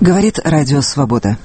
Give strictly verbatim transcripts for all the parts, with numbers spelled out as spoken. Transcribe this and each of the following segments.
Говорит Радио Свобода.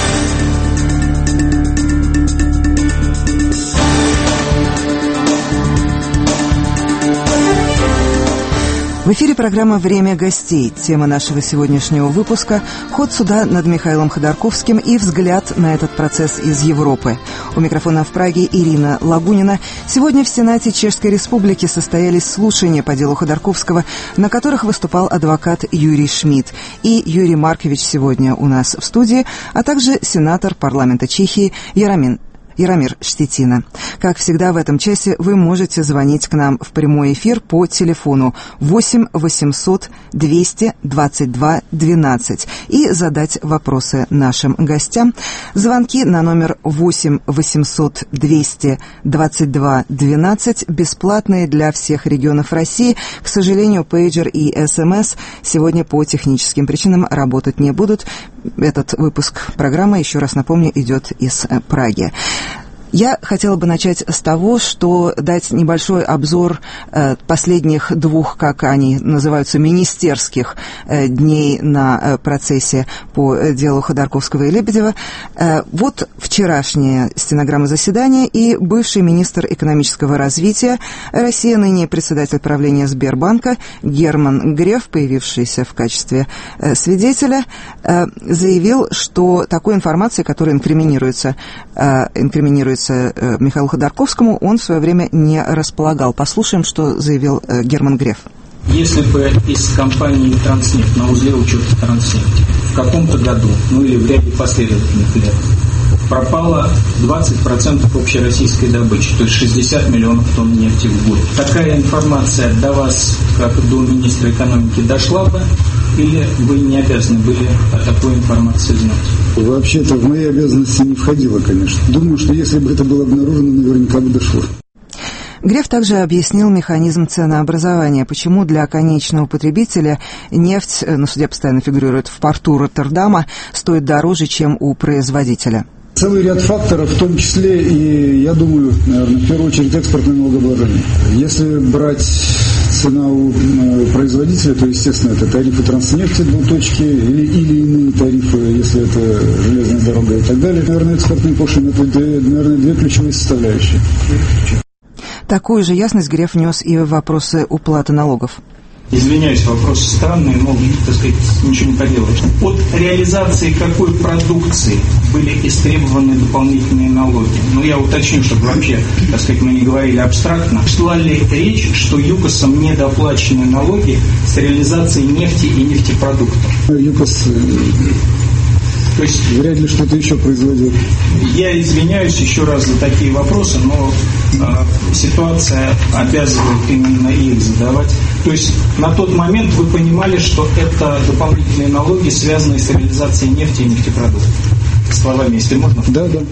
В эфире программа «Время гостей». Тема нашего сегодняшнего выпуска – ход суда над Михаилом Ходорковским и взгляд на этот процесс из Европы. У микрофона в Праге Ирина Лагунина. Сегодня в Сенате Чешской Республики состоялись слушания по делу Ходорковского, на которых выступал адвокат Юрий Шмидт. И Юрий Маркович сегодня у нас в студии, а также сенатор парламента Чехии Яромин. Яромир Штетина. Как всегда в этом часе вы можете звонить к нам в прямой эфир по телефону восемь восемьсот двести двадцать два двенадцать и задать вопросы нашим гостям. Звонки на номер восемь восемьсот двести двадцать два двенадцать бесплатные для всех регионов России. К сожалению, пейджер и СМС сегодня по техническим причинам работать не будут. Этот выпуск программы, еще раз напомню, идет из Праги. Я хотела бы начать с того, что дать небольшой обзор э, последних двух, как они называются, министерских э, дней на э, процессе по делу Ходорковского и Лебедева. Э, вот вчерашняя стенограмма заседания, и бывший министр экономического развития России, ныне председатель правления Сбербанка Герман Греф, появившийся в качестве э, свидетеля, э, заявил, что такой информацией, которая инкриминируется, э, инкриминируется Михаилу Ходорковскому, он в свое время не располагал. Послушаем, что заявил Герман Греф. Если бы из компании «Транснефть» на узле учета «Транснефть» в каком-то году, ну или в ряде последовательных лет, пропало двадцать процентов общероссийской добычи, то есть шестьдесят миллионов тонн нефти в год. Такая информация до вас, как до министра экономики, дошла бы, или вы не обязаны были о такой информации знать? Вообще-то в мои обязанности не входило, конечно. Думаю, что если бы это было обнаружено, наверняка бы дошло. Греф также объяснил механизм ценообразования, почему для конечного потребителя нефть, на суде постоянно фигурирует, в порту Роттердама стоит дороже, чем у производителя. Целый ряд факторов, в том числе и, я думаю, наверное, в первую очередь экспортное налогообложение. Если брать цена у производителя, то, естественно, это тарифы Транснефти двуточки или, или иные тарифы, если это железная дорога и так далее. Наверное, экспортные пошлины – это, наверное, две ключевые составляющие. Такую же ясность Греф внес и в вопросы уплаты налогов. Извиняюсь, вопросы странные, но, так сказать, ничего не поделаешь. От реализации какой продукции были истребованы дополнительные налоги? Ну, я уточню, чтобы вообще, так сказать, мы не говорили абстрактно. Шла ли речь, что ЮКОСом недоплачены налоги с реализацией нефти и нефтепродуктов? ЮКОС То есть, вряд ли что-то еще производил. Я извиняюсь еще раз за такие вопросы, но э, ситуация обязывает именно их задавать. То есть на тот момент вы понимали, что это дополнительные налоги, связанные с реализацией нефти и нефтепродуктов. Словами, если можно. Да, да.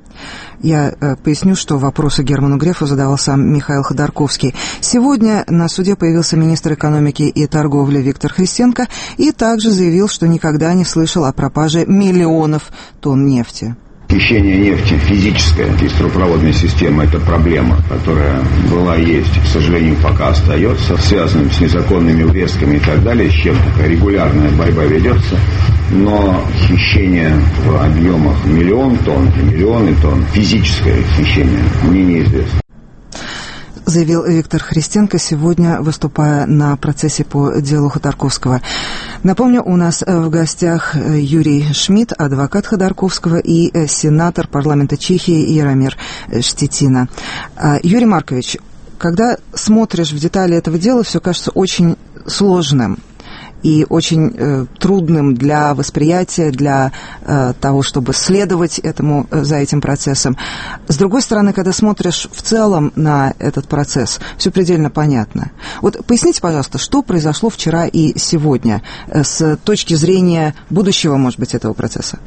Я э, поясню, что вопросы Герману Грефу задавал сам Михаил Ходорковский. Сегодня на суде появился министр экономики и торговли Виктор Христенко и также заявил, что никогда не слышал о пропаже миллионов тонн нефти. Хищение нефти, физическая из трубопроводной системы, это проблема, которая была и есть, к сожалению, пока остается, связанным с незаконными врезками и так далее, с чем такая регулярная борьба ведется, но хищение в объемах миллион тонн, миллионы тонн, физическое хищение, мне неизвестно. Заявил Виктор Христенко, сегодня выступая на процессе по делу Ходорковского. Напомню, у нас в гостях Юрий Шмидт, адвокат Ходорковского, и сенатор парламента Чехии Яромир Штетина. Юрий Маркович, когда смотришь в детали этого дела, все кажется очень сложным и очень э, трудным для восприятия, для э, того, чтобы следовать этому, э, за этим процессом. С другой стороны, когда смотришь в целом на этот процесс, все предельно понятно. Вот поясните, пожалуйста, что произошло вчера и сегодня э, с точки зрения будущего, может быть, этого процесса?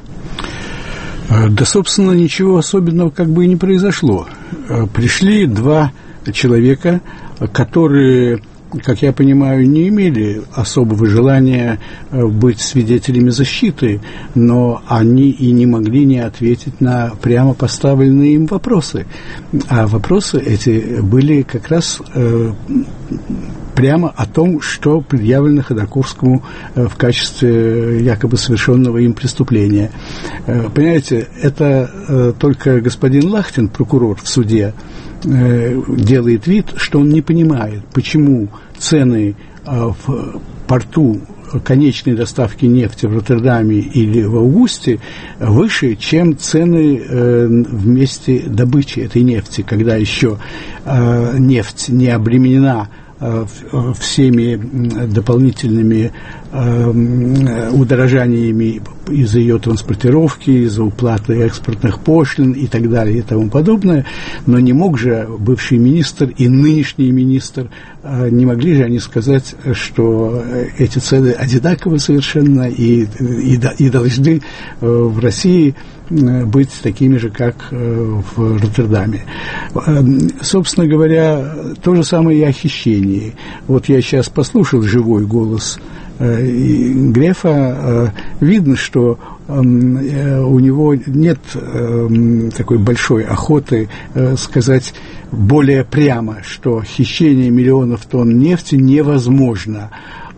Да, собственно, ничего особенного как бы и не произошло. Пришли два человека, которые, как я понимаю, не имели особого желания быть свидетелями защиты, но они и не могли не ответить на прямо поставленные им вопросы. А вопросы эти были как раз э, прямо о том, что предъявлено Ходорковскому в качестве якобы совершенного им преступления. Понимаете, это только господин Лахтин, прокурор в суде, делает вид, что он не понимает, почему цены в порту конечной доставки нефти в Роттердаме или в Аугусте выше, чем цены э, в месте добычи этой нефти, когда еще э, нефть не обременена э, всеми дополнительными э, удорожаниями из-за ее транспортировки, из-за уплаты экспортных пошлин и так далее и тому подобное. Но не мог же бывший министр и нынешний министр, не могли же они сказать, что эти цены одинаковы совершенно и, и, и должны в России быть такими же, как в Роттердаме. Собственно говоря, то же самое и о хищении. Вот я сейчас послушал живой голос Грефа, видно, что у него нет такой большой охоты сказать более прямо, что хищение миллионов тонн нефти невозможно.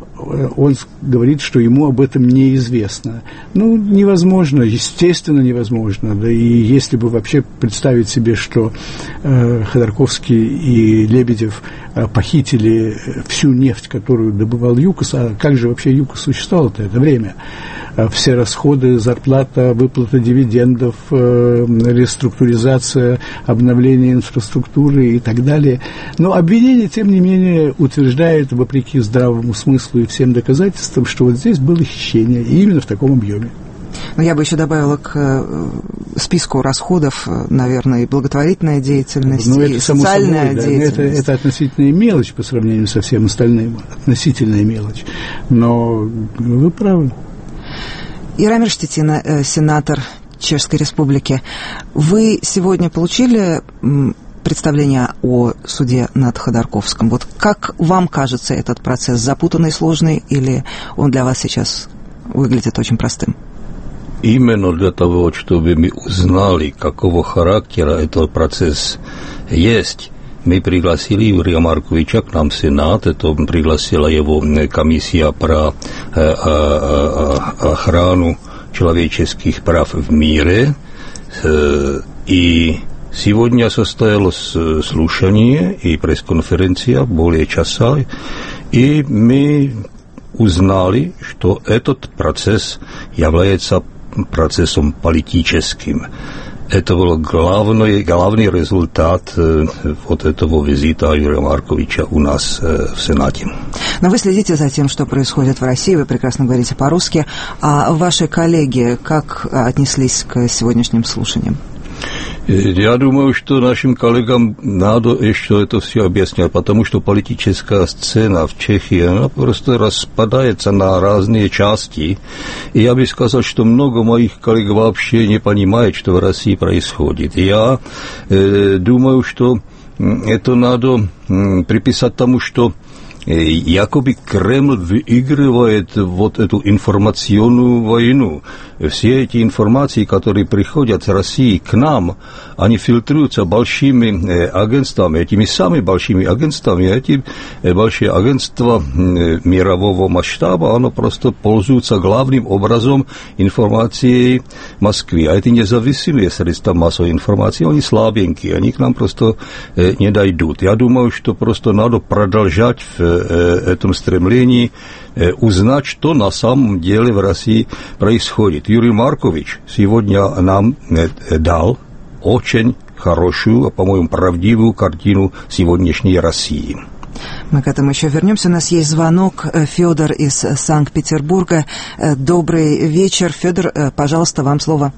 Он говорит, что ему об этом неизвестно. Ну, невозможно, естественно, невозможно. Да и если бы вообще представить себе, что э, Ходорковский и Лебедев э, похитили всю нефть, которую добывал ЮКОС, а как же вообще ЮКОС существовал-то это время? Э, все расходы, зарплата, выплата дивидендов, э, реструктуризация, обновление инфраструктуры и так далее. Но обвинение, тем не менее, утверждает, вопреки здравому смыслу и всем доказательствам, что вот здесь было хищение, и именно в таком объеме. Но я бы еще добавила к списку расходов, наверное, и благотворительная деятельность, ну, и социальная собой, да, деятельность. Это, это относительная мелочь по сравнению со всем остальным, относительная мелочь. Но вы правы. Яромир Штетина, сенатор Чешской Республики, вы сегодня получили представление о суде над Ходорковским. Вот как вам кажется этот процесс, запутанный, сложный, или он для вас сейчас выглядит очень простым? Именно для того, чтобы мы узнали, какого характера этот процесс есть, мы пригласили Юрия Марковича к нам в Сенат, это пригласила его комиссия про э, э, охрану человеческих прав в мире, э, и сегодня состоялось слушание и пресс-конференция более часа, и мы узнали, что этот процесс является процессом политическим. Это был главный, главный результат э, вот этого визита Юрия Марковича у нас э, в Сенате. Но вы следите за тем, что происходит в России, вы прекрасно говорите по-русски. А ваши коллеги как отнеслись к сегодняшним слушаниям? Я думаю, что нашим коллегам надо еще это все объяснять, потому что политическая сцена в Чехии, она просто распадается на разные части. И я бы сказал, что много моих коллег вообще не понимает, что в России происходит. Я э, думаю, что это надо приписать тому, что якобы Кремль выигрывает вот эту информационную войну. Все эти информации, которые приходят с России к нам, они фильтруются большими агентствами, этими самыми большими агентствами. Эти большие агентства мирового масштаба, оно просто пользуются главным образом информацией Москвы. А это независимые средства массовой информации, они слабенькие, они к нам просто не дойдут. Я думаю, что просто надо продолжать в этом стремлении узнать, что на самом деле в России происходит. Юрий Маркович сегодня нам дал очень хорошую, по-моему, правдивую картину сегодняшней России. Мы к этому еще вернемся. У нас есть звонок. Федор из Санкт-Петербурга. Добрый вечер. Федор, пожалуйста, вам слово.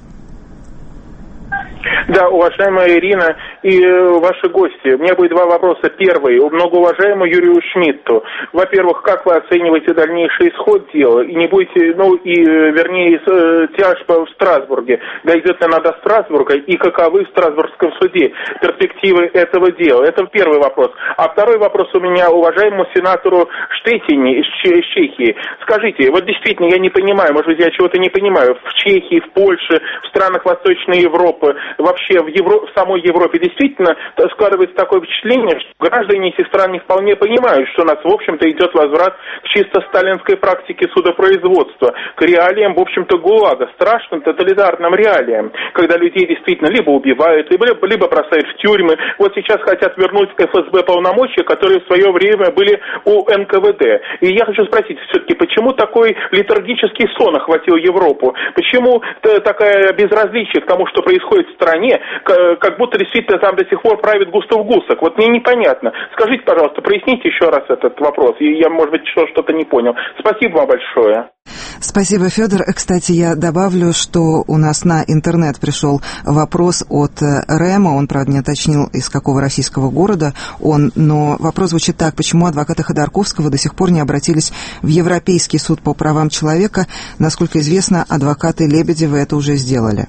Да, уважаемая Ирина и э, ваши гости, у меня будет два вопроса. Первый, многоуважаемому Юрию Шмидту. Во-первых, как вы оцениваете дальнейший исход дела? И не будете, ну, и, вернее, э, тяжба в Страсбурге. Дойдет ли она до Страсбурга? И каковы в Страсбургском суде перспективы этого дела? Это первый вопрос. А второй вопрос у меня уважаемому сенатору Штетине из Чехии. Скажите, вот действительно, я не понимаю, может быть, я чего-то не понимаю. В Чехии, в Польше, в странах Восточной Европы, вообще в, Евро... в самой Европе действительно действительно складывается такое впечатление, что граждане этих стран не вполне понимают, что у нас, в общем-то, идет возврат к чисто сталинской практике судопроизводства, к реалиям, в общем-то, ГУЛАГа, страшным тоталитарным реалиям, когда людей действительно либо убивают, либо, либо бросают в тюрьмы. Вот сейчас хотят вернуть эф эс бэ полномочия, которые в свое время были у эн ка вэ дэ. И я хочу спросить все-таки, почему такой летаргический сон охватил Европу? Почему такое безразличие к тому, что происходит в стране, как будто действительно там до сих пор правит Густав Гусак? Вот мне непонятно. Скажите, пожалуйста, проясните еще раз этот вопрос. Я, может быть, что-то не понял. Спасибо вам большое. Спасибо, Федор. Кстати, я добавлю, что у нас на интернет пришел вопрос от Рэма. Он, правда, не уточнил, из какого российского города он, но вопрос звучит так: почему адвокаты Ходорковского до сих пор не обратились в Европейский суд по правам человека? Насколько известно, адвокаты Лебедева это уже сделали.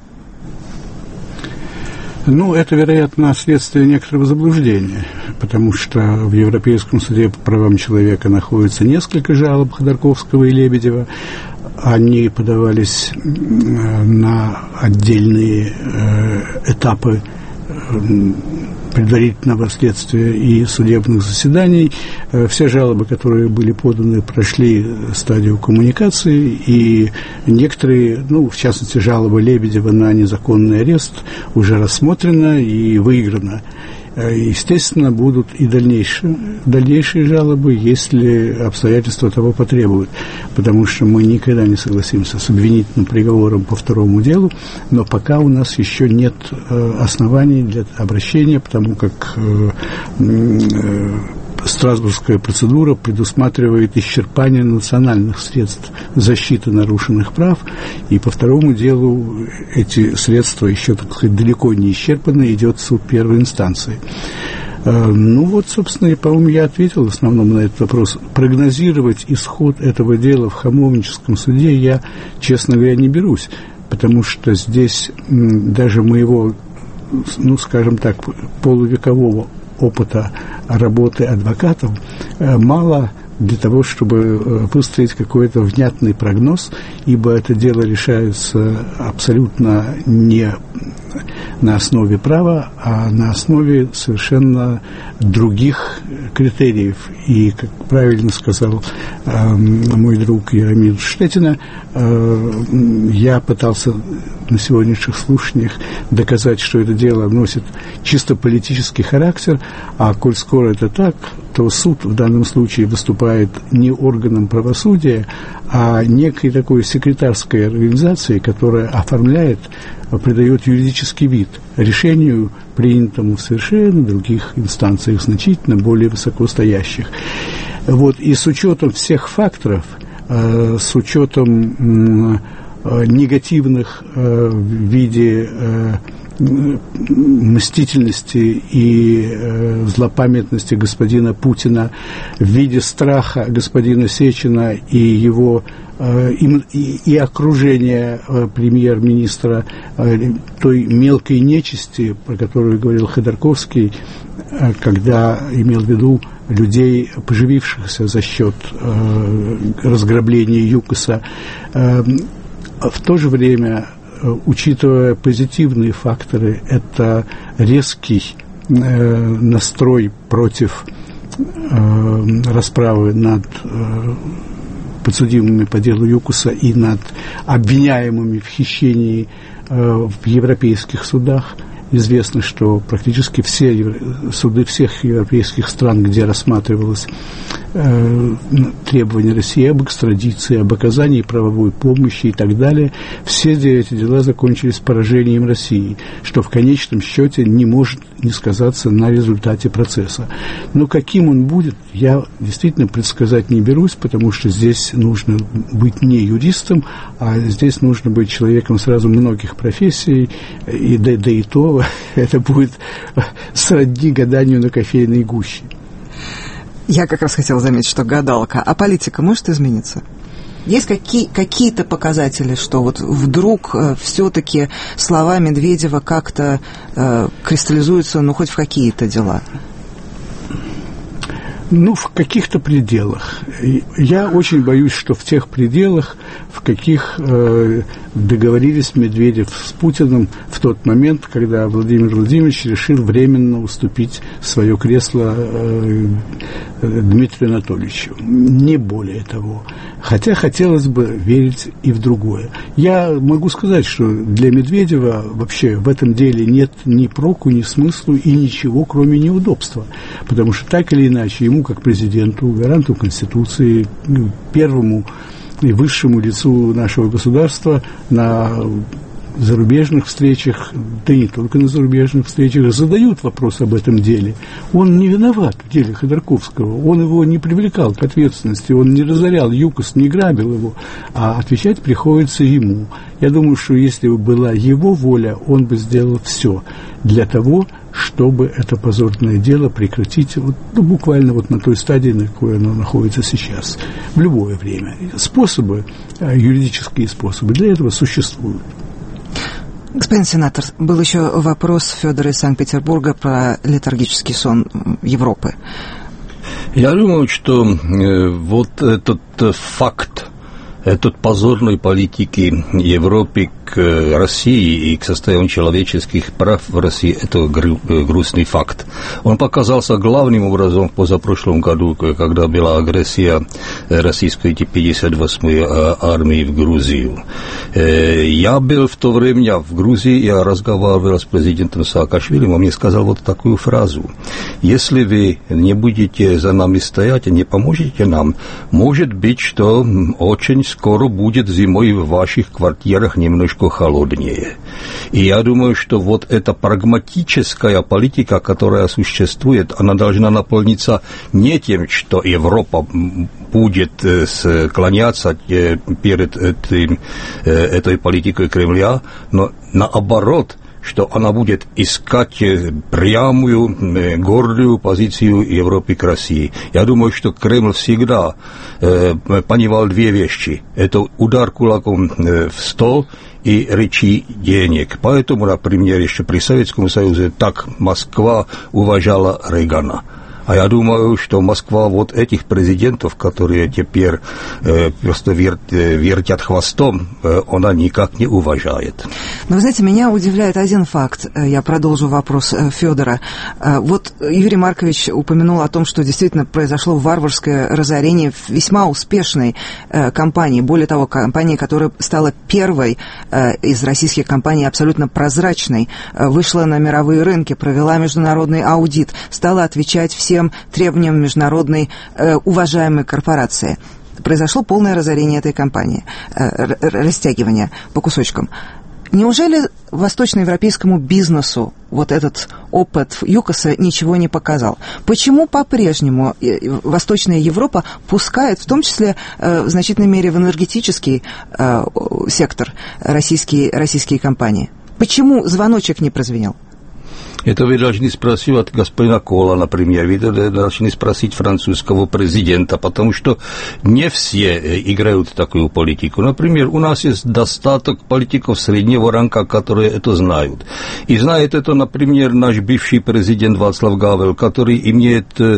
Ну, это, вероятно, следствие некоторого заблуждения, потому что в Европейском суде по правам человека находится несколько жалоб Ходорковского и Лебедева. Они подавались на отдельные этапы предварительного следствия и судебных заседаний. Все жалобы, которые были поданы, прошли стадию коммуникации, и некоторые, ну, в частности, жалоба Лебедева на незаконный арест уже рассмотрена и выиграна. Естественно, будут и дальнейшие, дальнейшие жалобы, если обстоятельства того потребуют, потому что мы никогда не согласимся с обвинительным приговором по второму делу, но пока у нас еще нет оснований для обращения, потому как Страсбургская процедура предусматривает исчерпание национальных средств защиты нарушенных прав, и по второму делу эти средства еще, так сказать, далеко не исчерпаны, идет суд первой инстанции. Ну вот, собственно, и, по-моему, я ответил в основном на этот вопрос. Прогнозировать исход этого дела в Хамовническом суде я, честно говоря, не берусь, потому что здесь даже моего, ну, скажем так, полувекового опыта работы адвокатов мало для того, чтобы выстроить какой-то внятный прогноз, ибо это дело решается абсолютно не на основе права, а на основе совершенно других критериев. И, как правильно сказал э, мой друг Яромир Штетина, э, я пытался на сегодняшних слушаниях доказать, что это дело носит чисто политический характер, а коль скоро это так, то суд в данном случае выступает не органом правосудия, а некой такой секретарской организацией, которая оформляет, придает юридический вид решению, принятому в совершенно других инстанциях, значительно более высокостоящих. Вот, и с учетом всех факторов, э, с учетом э, негативных э, в виде э, мстительности и э, злопамятности господина Путина, в виде страха господина Сечина и его э, и, и, и окружения э, премьер-министра э, той мелкой нечисти, про которую говорил Ходорковский, э, когда имел в виду людей, поживившихся за счет э, разграбления ЮКОСа. Э, в то же время, учитывая позитивные факторы, это резкий э, настрой против э, расправы над э, подсудимыми по делу ЮКОСа и над обвиняемыми в хищении э, в европейских судах. Известно, что практически все суды всех европейских стран, где рассматривалось э, требование России об экстрадиции, об оказании правовой помощи и так далее, все эти дела закончились поражением России, что в конечном счете не может не сказаться на результате процесса. Но каким он будет, я действительно предсказать не берусь, потому что здесь нужно быть не юристом, а здесь нужно быть человеком сразу многих профессий, и да, да и то это будет сродни гаданию на кофейной гуще. Я как раз хотела заметить, что гадалка. А политика может измениться? Есть какие, какие-то показатели, что вот вдруг э, все-таки слова Медведева как-то э, кристаллизуются, ну, хоть в какие-то дела? Ну, в каких-то пределах. Я очень боюсь, что в тех пределах, в каких э, договорились Медведев с Путиным в тот момент, когда Владимир Владимирович решил временно уступить свое кресло э, Дмитрию Анатольевичу. Не более того. Хотя хотелось бы верить и в другое. Я могу сказать, что для Медведева вообще в этом деле нет ни проку, ни смысла и ничего, кроме неудобства. Потому что так или иначе ему, как президенту, гаранту Конституции, первому и высшему лицу нашего государства на зарубежных встречах, да и не только на зарубежных встречах, задают вопрос об этом деле. Он не виноват в деле Ходорковского, он его не привлекал к ответственности, он не разорял ЮКОС, не грабил его, а отвечать приходится ему. Я думаю, что если бы была его воля, он бы сделал все для того, чтобы это позорное дело прекратить вот, ну, буквально вот на той стадии, на какой оно находится сейчас, в любое время. Способы, юридические способы для этого существуют. Господин сенатор, был еще вопрос Федора из Санкт-Петербурга про летаргический сон Европы. Я думаю, что э, вот этот э, факт, этот позорной политики Европы к России и к состоянию человеческих прав в России – это грустный факт. Он показался главным образом в позапрошлом году, когда была агрессия российской пятьдесят восьмой армии в Грузию. Я был в то время в Грузии, я разговаривал с президентом Саакашвили, он мне сказал вот такую фразу: если вы не будете за нами стоять и не поможете нам, может быть, что очень скоро будет зимой в ваших квартирах немножко холоднее. И я думаю, что вот эта прагматическая политика, которая существует, она должна наполниться не тем, что Европа будет склоняться перед этой, этой политикой Кремля, но наоборот, что она будет искать прямую, гордую позицию Европы к России. Я думаю, что Кремль всегда э, понимал две вещи. Это удар кулаком э, в стол и речи денег. Поэтому, например, еще при Советском Союзе так Москва уважала Рейгана. А я думаю, что Москва вот этих президентов, которые теперь э, просто вер, э, вертят хвостом, э, она никак не уважает. Но, вы знаете, меня удивляет один факт. Я продолжу вопрос Федора. Вот Юрий Маркович упомянул о том, что действительно произошло варварское разорение весьма успешной э, компании. Более того, компании, которая стала первой э, из российских компаний абсолютно прозрачной, э, вышла на мировые рынки, провела международный аудит, стала отвечать всем требованиям международной э, уважаемой корпорации. Произошло полное разорение этой компании, э, растягивание по кусочкам. Неужели восточноевропейскому бизнесу вот этот опыт ЮКОСа ничего не показал? Почему по-прежнему Восточная Европа пускает, в том числе э, в значительной мере в энергетический э, сектор, российские, российские компании? Почему звоночек не прозвенел? Это вы должны спросить от господина Кола, например, вы должны спросить французского президента, потому что не все играют такую политику. Например, у нас есть достаток политиков среднего ранга, которые это знают. И знает это, например, наш бывший президент Václav Havel, который имеет э,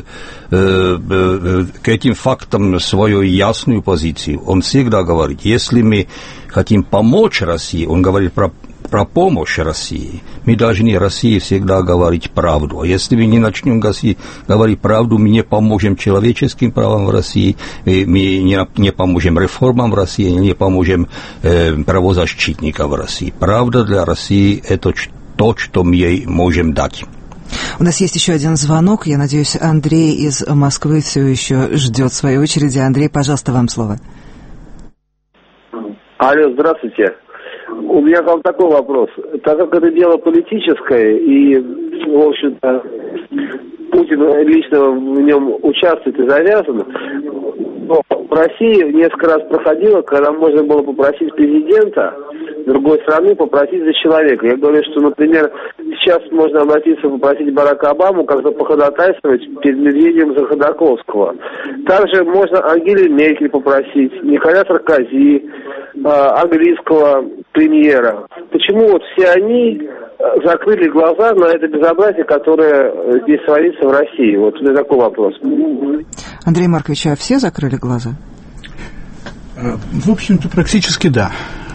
э, к этим фактам свою ясную позицию. Он всегда говорит, если мы хотим помочь России, он говорит про про помощь России, мы должны России всегда говорить правду. А если мы не начнем говорить правду, мы не поможем человеческим правам в России, мы не, не поможем реформам в России, не поможем э, правозащитникам в России. Правда для России – это то, что мы ей можем дать. У нас есть еще один звонок. Я надеюсь, Андрей из Москвы все еще ждет своей очереди. Андрей, пожалуйста, вам слово. Алло, здравствуйте. У меня к вам такой вопрос. Так как это дело политическое, и, в общем-то, Путин лично в нем участвует и завязан, но в России несколько раз проходило, когда можно было попросить президента другой страны попросить за человека. Я говорю, что, например, сейчас можно обратиться, попросить Барака Обаму как-то походатайствовать перед Медведевым за Ходорковского. Также можно Ангелу Меркель попросить, Николя Саркози, английского премьера. Почему вот все они закрыли глаза на это безобразие, которое здесь творится в России? Вот у меня такой вопрос. Андрей Маркович, а все закрыли глаза? В общем-то, практически да.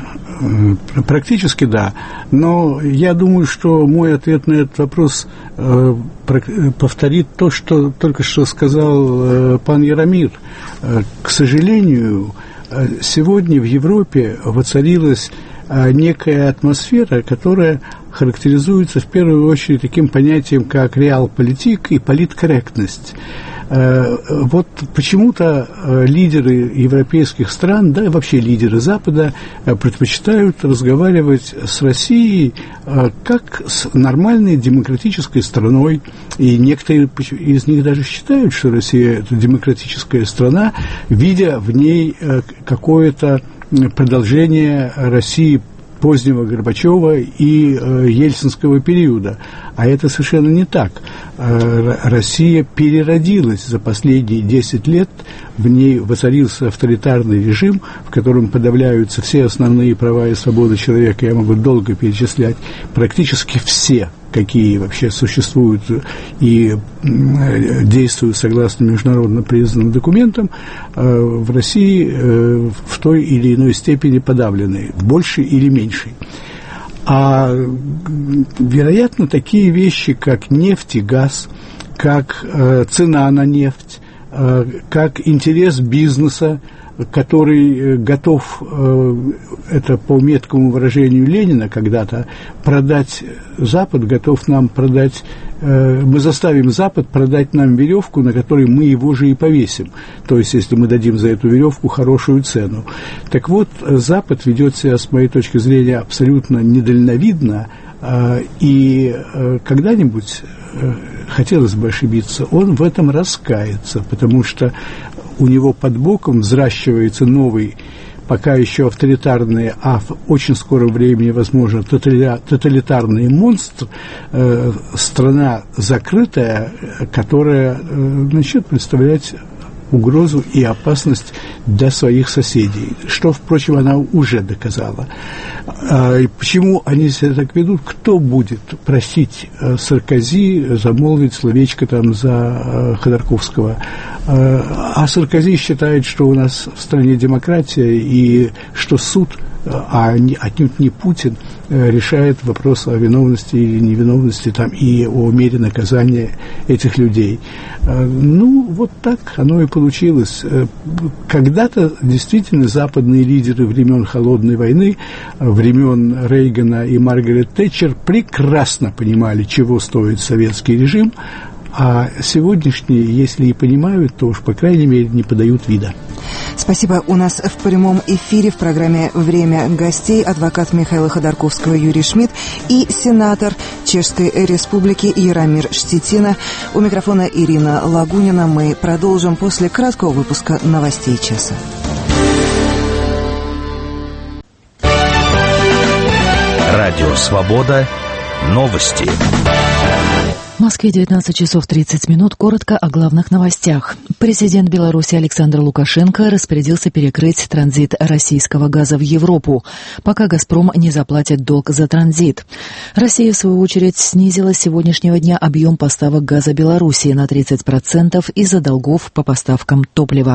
Практически да. Но я думаю, что мой ответ на этот вопрос э, повторит то, что только что сказал э, пан Яромир. Э, к сожалению, э, сегодня в Европе воцарилась э, некая атмосфера, которая характеризуется в первую очередь таким понятием, как реал-политик и политкорректность. Вот почему-то лидеры европейских стран, да и вообще лидеры Запада предпочитают разговаривать с Россией как с нормальной демократической страной, и некоторые из них даже считают, что Россия – это демократическая страна, видя в ней какое-то продолжение России позднего Горбачева и э, ельцинского периода. А это совершенно не так. Э, Россия переродилась за последние десять лет, в ней воцарился авторитарный режим, в котором подавляются все основные права и свободы человека, я могу долго перечислять, практически все, какие вообще существуют и действуют согласно международно признанным документам, в России в той или иной степени подавлены, в большей или меньшей. А, вероятно, такие вещи, как нефть и газ, как цена на нефть, как интерес бизнеса, который готов, это по меткому выражению Ленина когда-то, продать Запад, готов нам продать, мы заставим Запад продать нам веревку, на которой мы его же и повесим, то есть если мы дадим за эту веревку хорошую цену. Так вот, Запад ведет себя, с моей точки зрения, абсолютно недальновидно, и когда-нибудь, хотелось бы ошибиться, он в этом раскается, потому что у него под боком взращивается новый, пока еще авторитарный, а в очень скором времени, возможно, тоталитарный монстр, э, страна закрытая, которая э, начнет представлять угрозу и опасность для своих соседей, что, впрочем, она уже доказала. А, и почему они себя так ведут? Кто будет просить а, Саркози замолвить словечко там за а, Ходорковского? А, а Саркози считает, что у нас в стране демократия и что суд, а не, отнюдь не Путин, решает вопрос о виновности или невиновности там, и о мере наказания этих людей. Ну, вот так оно и получилось. Когда-то действительно западные лидеры времен Холодной войны, времен Рейгана и Маргарет Тэтчер прекрасно понимали, чего стоит советский режим, а сегодняшние, если и понимают, то уж, по крайней мере, не подают вида. Спасибо. У нас в прямом эфире в программе «Время гостей» адвокат Михаила Ходорковского Юрий Шмидт и сенатор Чешской Республики Яромир Штетина. У микрофона Ирина Лагунина. Мы продолжим после краткого выпуска новостей часа. Радио «Свобода». Новости. В Москве девятнадцать часов тридцать минут. Коротко о главных новостях. Президент Беларуси Александр Лукашенко распорядился перекрыть транзит российского газа в Европу, пока «Газпром» не заплатит долг за транзит. Россия, в свою очередь, снизила с сегодняшнего дня объем поставок газа Белоруссии на тридцать процентов из-за долгов по поставкам топлива.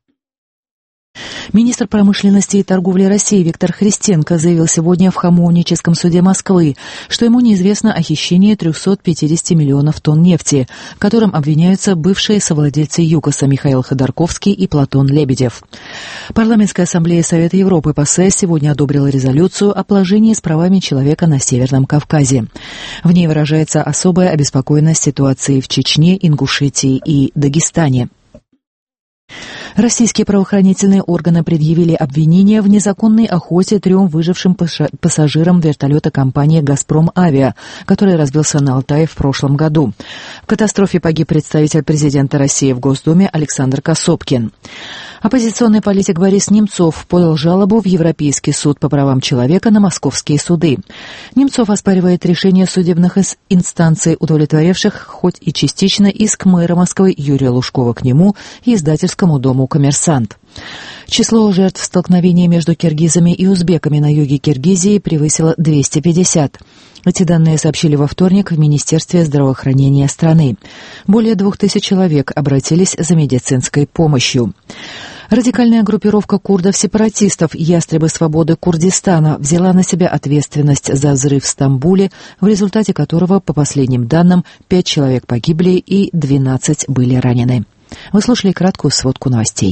Министр промышленности и торговли России Виктор Христенко заявил сегодня в Хамовническом суде Москвы, что ему неизвестно о хищении триста пятьдесят миллионов тонн нефти, которым обвиняются бывшие совладельцы ЮКОСа Михаил Ходорковский и Платон Лебедев. Парламентская ассамблея Совета Европы ПАСЕ сегодня одобрила резолюцию о положении с правами человека на Северном Кавказе. В ней выражается особая обеспокоенность ситуацией в Чечне, Ингушетии и Дагестане. Российские правоохранительные органы предъявили обвинение в незаконной охоте трем выжившим пассажирам вертолета компании «Газпром Авиа», который разбился на Алтае в прошлом году. В катастрофе погиб представитель президента России в Госдуме Александр Косопкин. Оппозиционный политик Борис Немцов подал жалобу в Европейский суд по правам человека на московские суды. Немцов оспаривает решение судебных инстанций, удовлетворивших хоть и частично иск мэра Москвы Юрия Лужкова к нему и издательскому дому «Коммерсант». Число жертв столкновений между киргизами и узбеками на юге Киргизии превысило двести пятьдесят. Эти данные сообщили во вторник в Министерстве здравоохранения страны. Более двух тысяч человек обратились за медицинской помощью. Радикальная группировка курдов-сепаратистов «Ястребы свободы Курдистана» взяла на себя ответственность за взрыв в Стамбуле, в результате которого, по последним данным, пять человек погибли и двенадцать были ранены. Вы слушали краткую сводку новостей.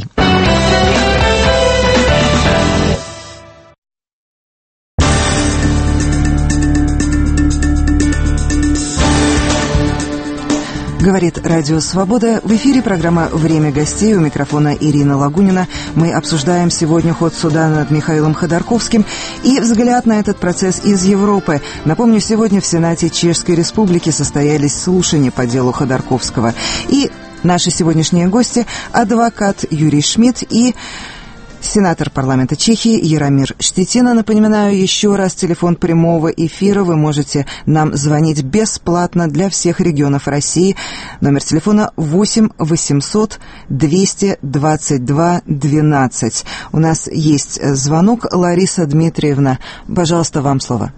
Говорит Радио Свобода. В эфире программа «Время гостей». У микрофона Ирина Лагунина. Мы обсуждаем сегодня ход суда над Михаилом Ходорковским и взгляд на этот процесс из Европы. Напомню, сегодня в Сенате Чешской Республики состоялись слушания по делу Ходорковского. И наши сегодняшние гости – адвокат Юрий Шмидт и сенатор парламента Чехии Яромир Штетина. Напоминаю еще раз, телефон прямого эфира. Вы можете нам звонить бесплатно для всех регионов России. Номер телефона восемь восемьсот двести двадцать два двенадцать. У нас есть звонок. Лариса Дмитриевна, пожалуйста, вам слово.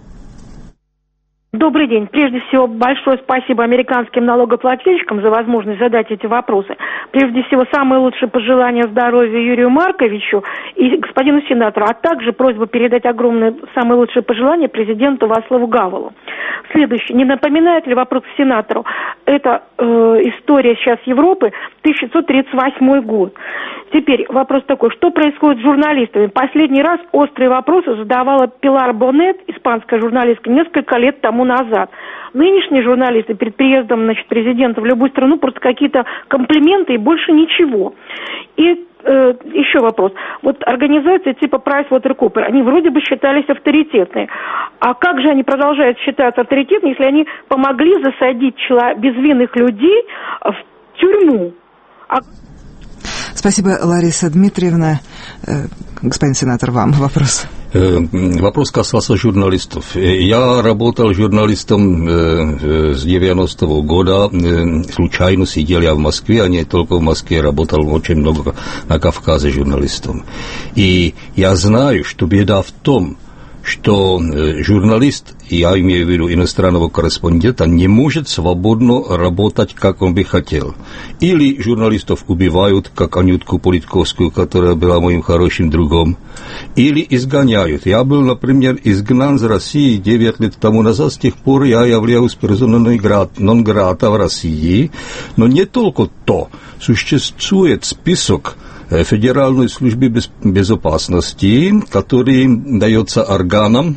Добрый день. Прежде всего, большое спасибо американским налогоплательщикам за возможность задать эти вопросы. Прежде всего, самые лучшие пожелания здоровья Юрию Марковичу и господину сенатору, а также просьба передать огромные самые лучшие пожелания президенту Вацлаву Гавелу. Следующее. Не напоминает ли вопрос к сенатору? Это э, история сейчас Европы, тысяча девятьсот тридцать восьмой год. Теперь вопрос такой, что происходит с журналистами? Последний раз острые вопросы задавала Пилар Бонет, испанская журналистка, несколько лет тому назад. Нынешние журналисты перед приездом, значит, президента в любую страну просто какие-то комплименты и больше ничего. И э, еще вопрос. Вот организации типа PricewaterhouseCoopers, они вроде бы считались авторитетные. А как же они продолжают считаться авторитетными, если они помогли засадить человек, безвинных людей в тюрьму? А... Спасибо, Лариса Дмитриевна. Господин сенатор, вам вопрос. Вопрос касался журналистов. Я работал журналистом с девяностого года. Случайно сидел я в Москве, а не только в Москве. Работал очень много на Кавказе журналистом. И я знаю, что беда в том, что журналист, я имею в виду иностранного корреспондента, не может свободно работать, как он бы хотел. Или журналистов убивают, как Анютку Политковскую, которая была моим хорошим другом, или изгоняют. Я был, например, изгнан из России девять лет тому назад, с тех пор я являюсь персоной нон-грата в России. Но не только то, существует список Федеральной службы безопасности, который дается органам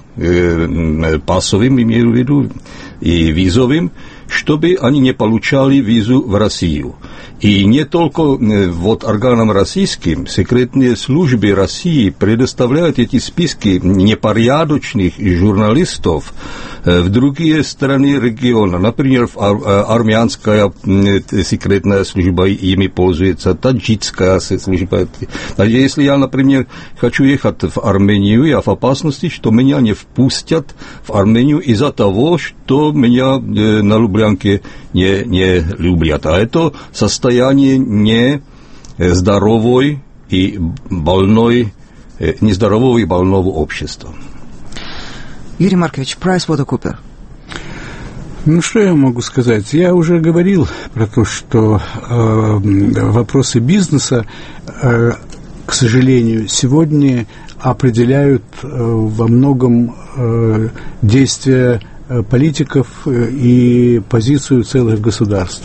э, пасовым, имею в виду, и визовым, чтобы они не получали визу в Россию. И не только э, вот органам российским, секретные службы России предоставляют эти списки непорядочных журналистов э, в другие страны региона. Например, ар- армянская э, секретная служба ими пользуется, таджикская служба. Если я, например, хочу ехать в Армению, я в опасности, что меня не впустят в Армению из-за того, что меня э, на Лублянке не, не любят. А это состояние нездоровой и больной, нездорового и больного общества. Юрий Маркович, PricewaterhouseCoopers. Ну, что я могу сказать? Я уже говорил про то, что э, вопросы бизнеса, э, к сожалению, сегодня определяют э, во многом э, действия политиков и позицию целых государств.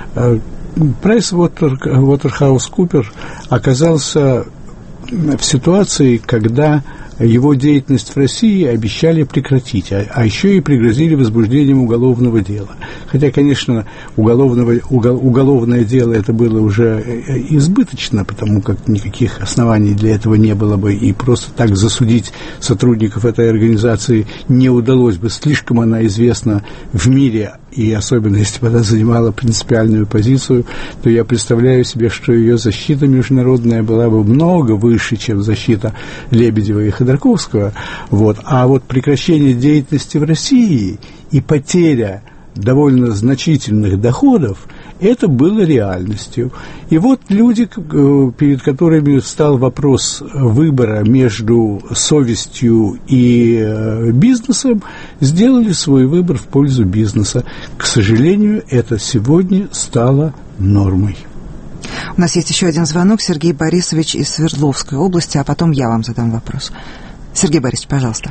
PricewaterhouseCoopers оказался в ситуации, когда его деятельность в России обещали прекратить, а, а еще и пригрозили возбуждением уголовного дела. Хотя, конечно, уголовного, угол, уголовное дело это было уже избыточно, потому как никаких оснований для этого не было бы, и просто так засудить сотрудников этой организации не удалось бы. Слишком она известна в мире, и особенно если бы она занимала принципиальную позицию, то я представляю себе, что ее защита международная была бы много выше, чем защита Лебедева и Ходорковского. Вот. А вот прекращение деятельности в России и потеря довольно значительных доходов – Это было реальностью. И вот люди, перед которыми стал вопрос выбора между совестью и бизнесом, сделали свой выбор в пользу бизнеса. К сожалению, это сегодня стало нормой. У нас есть еще один звонок. Сергей Борисович из Свердловской области, а потом я вам задам вопрос. Сергей Борисович, пожалуйста.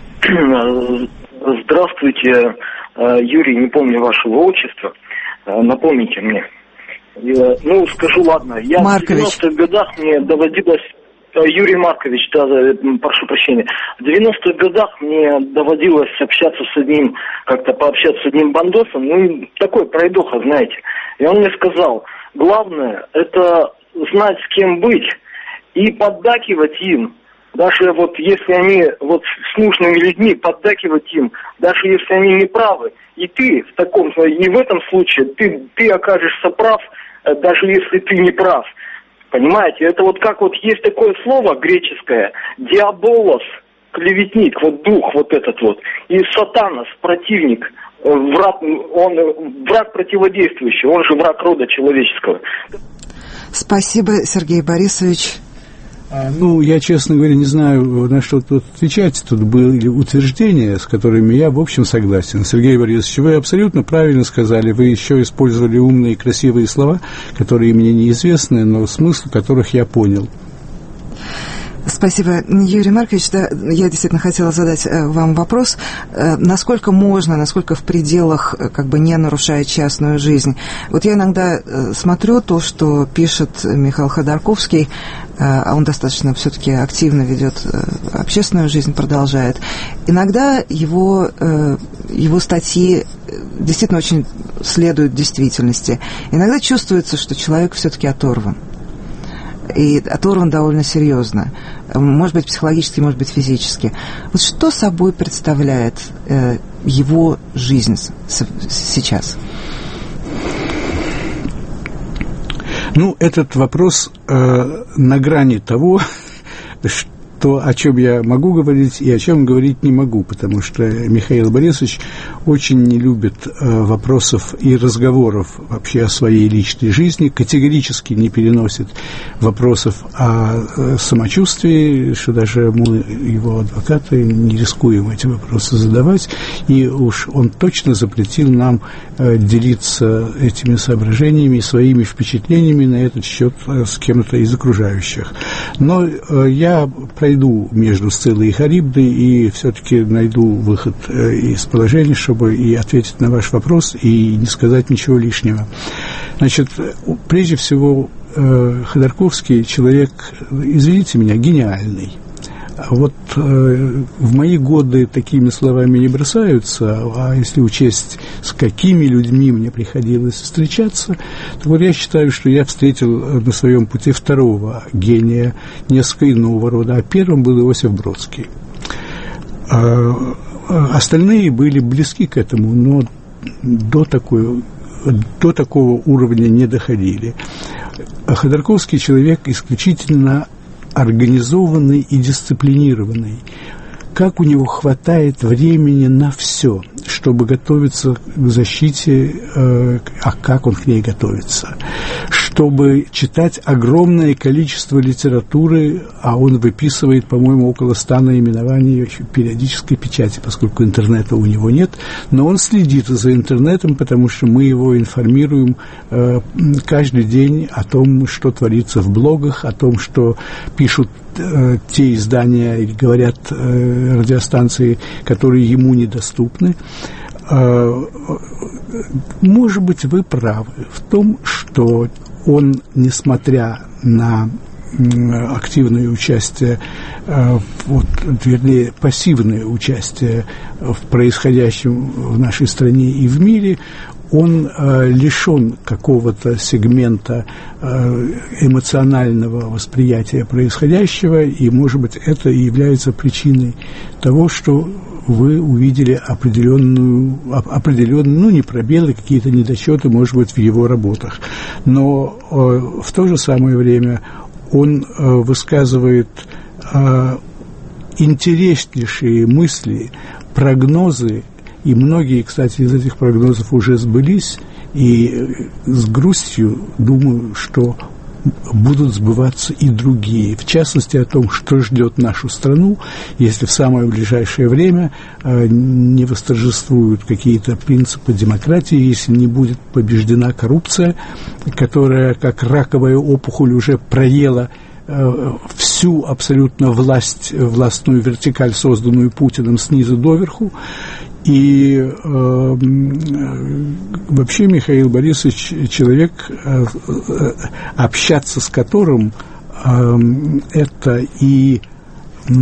Здравствуйте, Юрий, не помню вашего отчества. Напомните мне. Ну, скажу, ладно. Я Маркович. В девяностых годах мне доводилось... Юрий Маркович, да, прошу прощения. В девяностых годах мне доводилось общаться с одним, как-то пообщаться с одним бандосом, ну, такой пройдоха, знаете. И он мне сказал, главное, это знать, с кем быть, и поддакивать им. Даже вот если они вот с нужными людьми, поддакивать им, даже если они не правы, и ты в таком, и в этом случае ты, ты окажешься прав, даже если ты не прав. Понимаете, это вот как вот есть такое слово греческое, диаболос, клеветник, вот дух вот этот вот, и сатанос, противник, враг, он враг противодействующий, он же враг рода человеческого. Спасибо, Сергей Борисович. Ну, я, честно говоря, не знаю, на что тут отвечать. Тут были утверждения, с которыми я, в общем, согласен. Сергей Борисович, вы абсолютно правильно сказали. Вы еще использовали умные и красивые слова, которые мне неизвестны, но смысл которых я понял. Спасибо, Юрий Маркович. Да, я действительно хотела задать вам вопрос. Насколько можно, насколько в пределах, как бы не нарушая частную жизнь? Вот я иногда смотрю то, что пишет Михаил Ходорковский, а он достаточно все-таки активно ведет общественную жизнь, продолжает. Иногда его, его статьи действительно очень следуют действительности. Иногда чувствуется, что человек все-таки оторван. И оторван довольно серьезно. Может быть, психологически, может быть, физически. Вот что собой представляет э, его жизнь с, с, сейчас? Ну, этот вопрос э, на грани того, что, о чем я могу говорить и о чем говорить не могу, потому что Михаил Борисович очень не любит э, вопросов и разговоров вообще о своей личной жизни, категорически не переносит вопросов о э, самочувствии, что даже мы, его адвокаты, не рискуем эти вопросы задавать, и уж он точно запретил нам э, делиться этими соображениями и своими впечатлениями на этот счет э, с кем-то из окружающих. Но э, я пройду между Сциллой и Харибдой и все-таки найду выход э, из положения, чтобы и ответить на ваш вопрос, и не сказать ничего лишнего. Значит, прежде всего, э, Ходорковский человек, извините меня, гениальный. Вот э, в мои годы такими словами не бросаются, а если учесть, с какими людьми мне приходилось встречаться, то вот я считаю, что я встретил на своем пути второго гения, несколько иного рода, а первым был Иосиф Бродский. А, остальные были близки к этому, но до, такой, до такого уровня не доходили. А Ходорковский человек исключительно организованный и дисциплинированный. Как у него хватает времени на все, чтобы готовиться к защите, э, а как он к ней готовится, чтобы читать огромное количество литературы, а он выписывает, по-моему, около ста наименований периодической печати, поскольку интернета у него нет, но он следит за интернетом, потому что мы его информируем э, каждый день о том, что творится в блогах, о том, что пишут э, те издания или говорят э, радиостанции, которые ему недоступны. Может быть, вы правы в том, что он, несмотря на активное участие, вот, вернее, пассивное участие в происходящем в нашей стране и в мире, он э, лишен какого-то сегмента э, эмоционального восприятия происходящего, и, может быть, это и является причиной того, что вы увидели определенную, определенную, ну, не пробелы, какие-то недочеты, может быть, в его работах. Но э, в то же самое время он э, высказывает э, интереснейшие мысли, прогнозы, и многие, кстати, из этих прогнозов уже сбылись, И с грустью думаю, что будут сбываться и другие, в частности о том, что ждет нашу страну, если в самое ближайшее время э, не восторжествуют какие-то принципы демократии, если не будет побеждена коррупция, которая как раковая опухоль уже проела э, всю абсолютно власть, властную вертикаль, созданную Путиным снизу доверху. И э, вообще Михаил Борисович человек, э, э, общаться с которым э, это и э,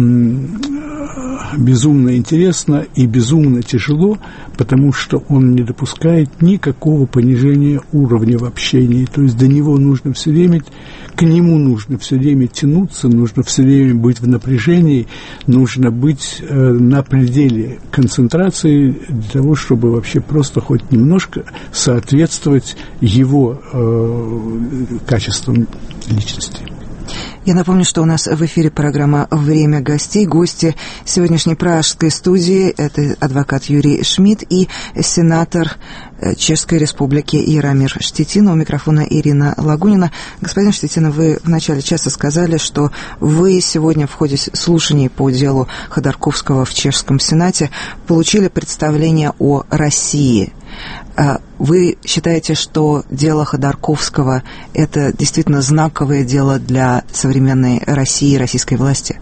безумно интересно и безумно тяжело, потому что он не допускает никакого понижения уровня в общении. То есть до него нужно все время, к нему нужно все время тянуться, нужно все время быть в напряжении, нужно быть э, на пределе концентрации для того, чтобы вообще просто хоть немножко соответствовать его э, качествам личности. Я напомню, что у нас в эфире программа «Время гостей». Гости сегодняшней пражской студии – это адвокат Юрий Шмидт и сенатор Чешской Республики Яромир Штетина. У микрофона Ирина Лагунина. Господин Штетина, вы вначале часто сказали, что вы сегодня в ходе слушаний по делу Ходорковского в Чешском Сенате получили представление о России. Вы считаете, что дело Ходорковского – это действительно знаковое дело для современной России и российской власти?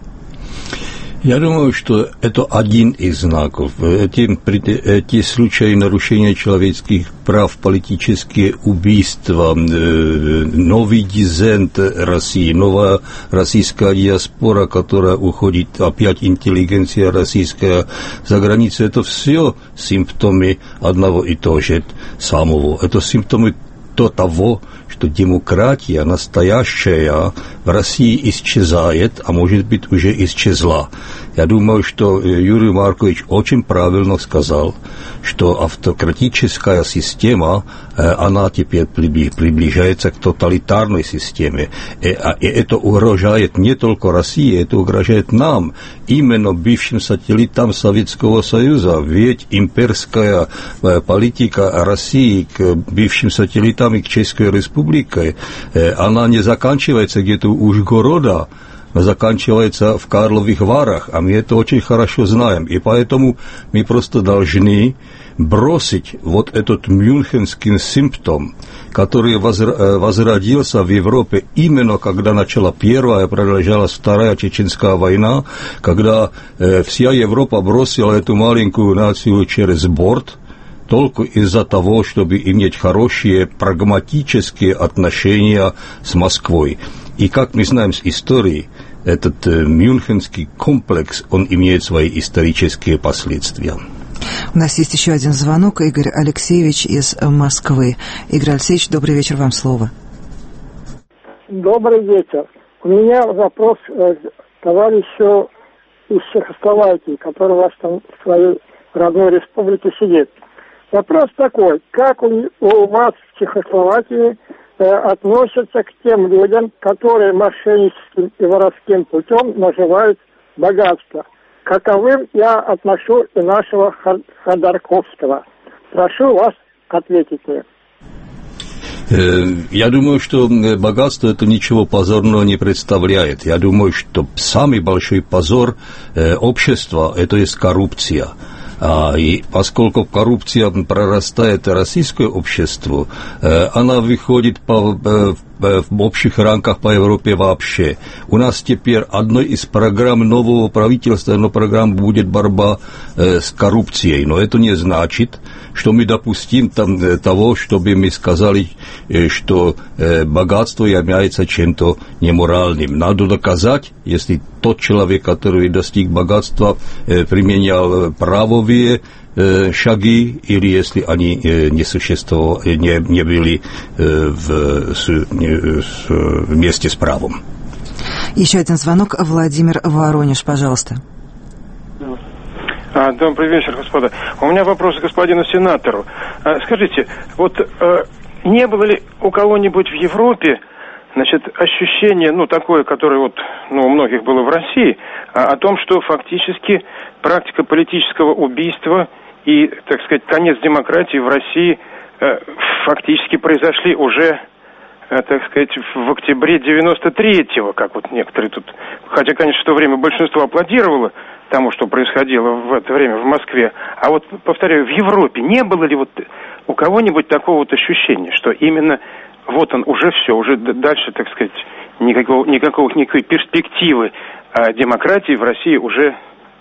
Я думаю, что это один из знаков. Эти, эти случаи нарушения человеческих прав, политические убийства, новый дизайн России, новая российская диаспора, которая уходит, опять интеллигенция российская за границу, это все симптомы одного и того же самого. Это симптомы того, что демократия настоящая в России исчезает, а может быть уже исчезла. Я думаю, что Юрий Маркович очень правильно сказал, что автократическая система, она теперь приближается к тоталитарной системе. И это угрожает не только России, это угрожает нам, именно бывшим сателлитам Советского Союза. Ведь имперская политика России к бывшим сателлитам и к Чешской Республике, она не заканчивается где-то у Ужгорода, заканчивается в Карловых Варах, а мы это очень хорошо знаем. И поэтому мы просто должны бросить вот этот мюнхенский симптом, который возродился в Европе именно когда начала Первая, продолжалась Вторая Чеченская война, когда вся Европа бросила эту маленькую нацию через борт, только из-за того, чтобы иметь хорошие прагматические отношения с Москвой. И как мы знаем с истории, этот э, мюнхенский комплекс, он имеет свои исторические последствия. У нас есть еще один звонок. Игорь Алексеевич из Москвы. Игорь Алексеевич, добрый вечер, вам слово. Добрый вечер. У меня вопрос э, товарищу из Чехословакии, который у вас там в своей родной республике сидит. Вопрос такой, как у, у вас в Чехословакии э, относятся к тем людям, которые мошенническим и воровским путем наживают богатство? Каковым я отношу и нашего Ходорковского. Прошу вас ответить мне. Я думаю, что богатство это ничего позорного не представляет. Я думаю, что самый большой позор общества это есть коррупция. И поскольку коррупция прорастает в российское общество, она выходит по, в общих рамках по Европе вообще. У нас теперь одной из программ нового правительства, но программа будет борьба с коррупцией. Но это не значит, что мы допустим там того, чтобы мы сказали, что богатство является чем-то неморальным. Надо доказать, если тот человек, который достиг богатства, применял правовые шаги, или если они не существовали, не, не были в, с, с, вместе с правом. Еще один звонок. Владимир Воронеж, пожалуйста. А, добрый вечер, господа. У меня вопрос к господину сенатору. А, скажите, вот а, не было ли у кого-нибудь в Европе, значит, ощущение, ну, такое, которое вот, ну, у многих было в России, а, о том, что фактически практика политического убийства и, так сказать, конец демократии в России фактически произошли уже, так сказать, в октябре девяносто третьего, как вот некоторые тут... Хотя, конечно, в то время большинство аплодировало тому, что происходило в это время в Москве. А вот, повторяю, в Европе не было ли вот у кого-нибудь такого вот ощущения, что именно вот он уже все, уже дальше, так сказать, никакого, никакого, никакой перспективы а демократии в России уже,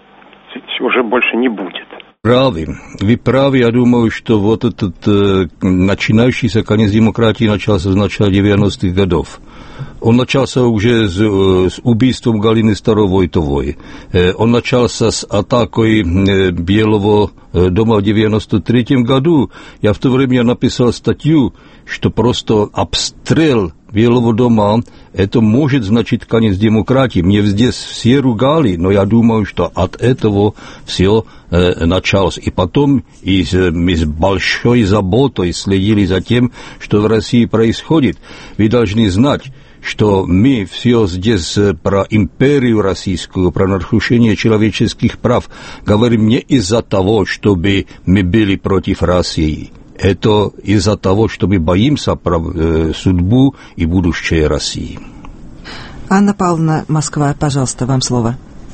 уже больше не будет? Правы. Вы правы, я думаю, что вот этот э, начинающийся конец демократии начался с начала девяностых годов. Он начался уже с, э, с убийством Галины Старовойтовой. Э, он начался с атакой э, Белого э, дома в девяносто третьем году. Я в то время написал статью, что просто обстрел Белого дома, это может значить конец демократии. Мне здесь все ругали, но я думаю, что от этого все э, началось. И потом и с, мы с большой заботой следили за тем, что в России происходит. Вы должны знать, что мы все здесь про империю российскую, про нарушение человеческих прав говорим не из-за того, чтобы мы были против России. Это из-за того, что мы боимся про э, судьбу и будущее России. Анна Павловна, Москва, пожалуйста, вам слово.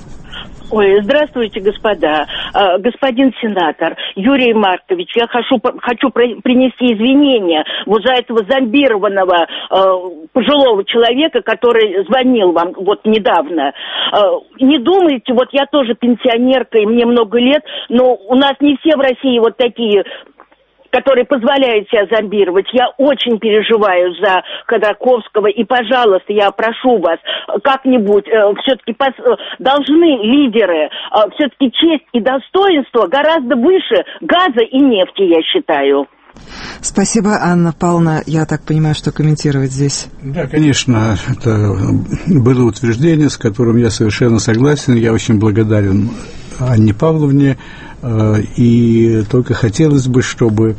Ой, здравствуйте, господа. Э, господин сенатор Юрий Маркович, я хочу, хочу принести извинения вот за этого зомбированного э, пожилого человека, который звонил вам вот недавно. Э, не думайте, вот я тоже пенсионерка, и мне много лет, но у нас не все в России вот такие, которые позволяют себя зомбировать. Я очень переживаю за Ходорковского, и, пожалуйста, я прошу вас, как-нибудь э, все-таки пос, э, должны лидеры, э, все-таки честь и достоинство гораздо выше газа и нефти, я считаю. Спасибо, Анна Павловна. Я так понимаю, что комментировать здесь. Да, конечно, это было утверждение, с которым я совершенно согласен. Я очень благодарен Анне Павловне, и только хотелось бы, чтобы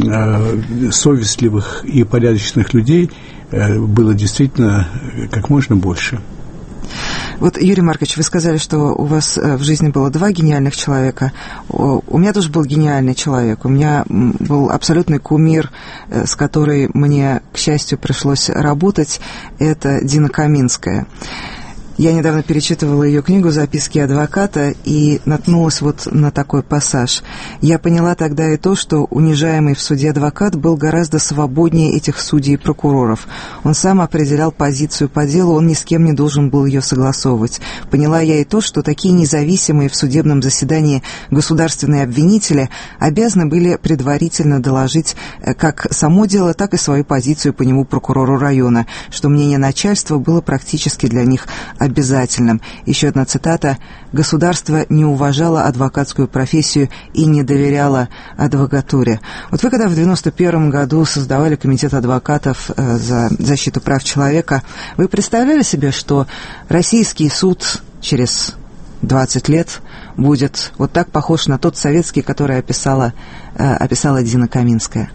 совестливых и порядочных людей было действительно как можно больше. Вот, Юрий Маркович, вы сказали, что у вас в жизни было два гениальных человека. У меня тоже был гениальный человек. У меня был абсолютный кумир, с которой мне, к счастью, пришлось работать. Это Дина Каминская. Я недавно перечитывала ее книгу «Записки адвоката» и наткнулась вот на такой пассаж. Я поняла тогда и то, что унижаемый в суде адвокат был гораздо свободнее этих судей и прокуроров. Он сам определял позицию по делу, он ни с кем не должен был ее согласовывать. Поняла я и то, что такие независимые в судебном заседании государственные обвинители обязаны были предварительно доложить как само дело, так и свою позицию по нему прокурору района, что мнение начальства было практически для них обязательным. Еще одна цитата. «Государство не уважало адвокатскую профессию и не доверяло адвокатуре». Вот вы, когда в девяносто первом году создавали комитет адвокатов за защиту прав человека, вы представляли себе, что российский суд через двадцать лет будет вот так похож на тот советский, который описала, описала Дина Каминская?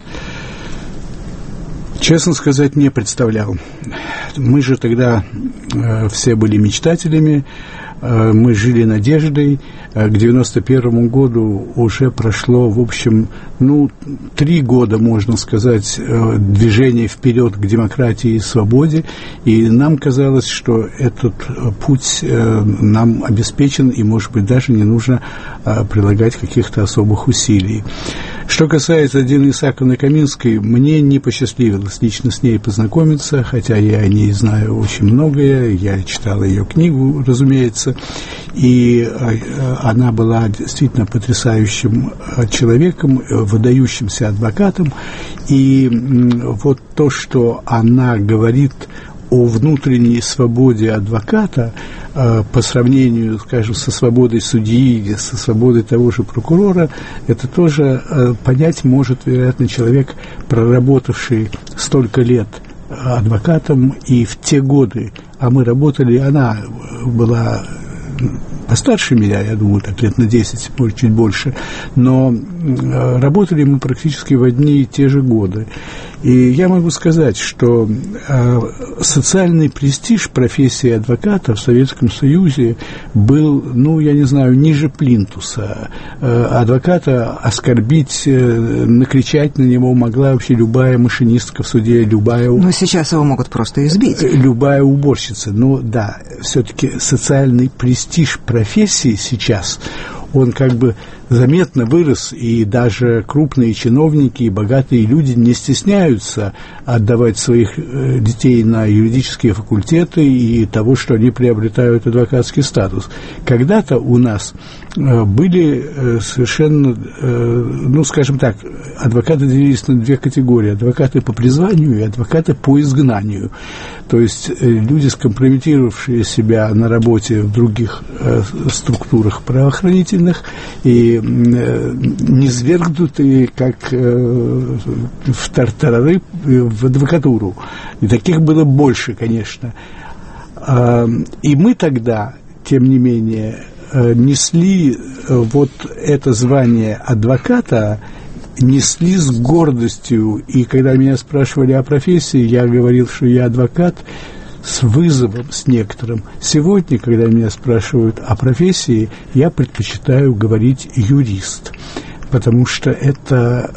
Честно сказать, не представлял. Мы же тогда э, все были мечтателями, э, мы жили надеждой. Э, к девяносто первому году уже прошло, в общем, ну, три года, можно сказать, э, движения вперед к демократии и свободе, и нам казалось, что этот путь э, нам обеспечен, и, может быть, даже не нужно э, прилагать каких-то особых усилий. Что касается Дины Исааковны Каминской, мне не посчастливилось лично с ней познакомиться, хотя я о ней знаю очень многое, я читал ее книгу, разумеется, и она была действительно потрясающим человеком, выдающимся адвокатом, и вот то, что она говорит о внутренней свободе адвоката э, по сравнению, скажем, со свободой судьи или со свободой того же прокурора, это тоже э, понять может, вероятно, человек, проработавший столько лет адвокатом, и в те годы, а мы работали, она была постарше меня, я думаю, так лет на десять, может, чуть больше, но работали мы практически в одни и те же годы. И я могу сказать, что э, социальный престиж профессии адвоката в Советском Союзе был, ну, я не знаю, ниже плинтуса. Э, адвоката оскорбить, э, накричать на него могла вообще любая машинистка в суде, любая... Но сейчас его могут просто избить. Любая уборщица. Ну, да, все-таки социальный престиж профессии сейчас, он как бы заметно вырос, и даже крупные чиновники и богатые люди не стесняются отдавать своих детей на юридические факультеты и того, что они приобретают адвокатский статус. Когда-то у нас были совершенно, ну, скажем так, адвокаты делились на две категории: адвокаты по призванию и адвокаты по изгнанию. То есть люди, скомпрометировавшие себя на работе в других структурах правоохранительных и низвергнутые, как э, в тартарары, в адвокатуру. И таких было больше, конечно. Э, и мы тогда, тем не менее, э, несли вот это звание адвоката, несли с гордостью. И когда меня спрашивали о профессии, я говорил, что я адвокат, с вызовом, с некоторым. Сегодня, когда меня спрашивают о профессии, я предпочитаю говорить «юрист», потому что это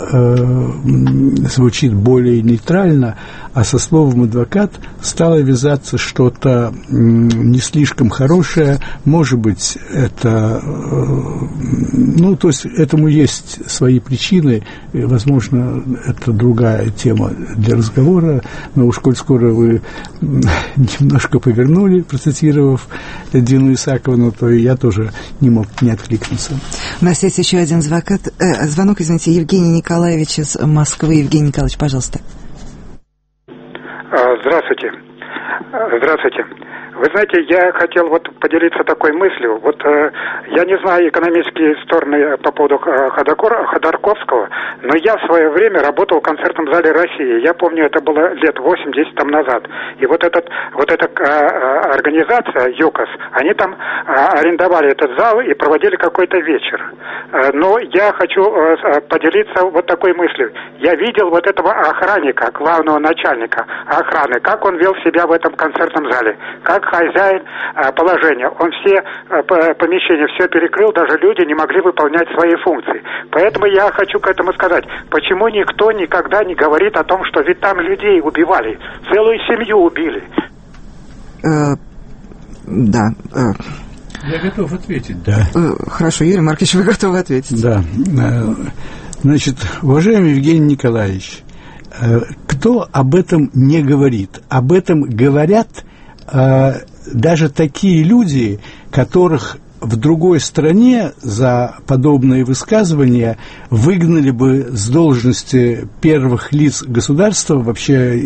э, звучит более нейтрально, а со словом «адвокат» стало вязаться что-то э, не слишком хорошее. Может быть, это... Э, ну, то есть, этому есть свои причины, и, возможно, это другая тема для разговора, но уж коль скоро вы немножко повернули, процитировав Дину Исаковну, то и я тоже не мог не откликнуться. У нас есть еще один адвокат, э, звонок, извините, Евгений Николаевич из Москвы. Евгений Николаевич, пожалуйста. Здравствуйте. Здравствуйте. Вы знаете, я хотел вот поделиться такой мыслью. Вот э, я не знаю экономические стороны по поводу Ходокор, Ходорковского, но я в свое время работал в концертном зале России. Я помню, это было лет восемь-десять там назад. И вот, этот, вот эта э, организация ЮКОС, они там э, арендовали этот зал и проводили какой-то вечер. Э, но я хочу э, поделиться вот такой мыслью. Я видел вот этого охранника, главного начальника охраны, как он вел себя в этом концертном зале, как хозяин а, положения. Он все а, помещения все перекрыл, даже люди не могли выполнять свои функции. Поэтому я хочу к этому сказать, почему никто никогда не говорит о том, что ведь там людей убивали, целую семью убили. Э, да. Э. Я готов ответить, да. Э, хорошо, Юрий Маркович, вы готовы ответить? Да. Значит, уважаемый Евгений Николаевич, кто об этом не говорит? Об этом говорят даже такие люди, которых в другой стране за подобные высказывания выгнали бы с должности первых лиц государства вообще,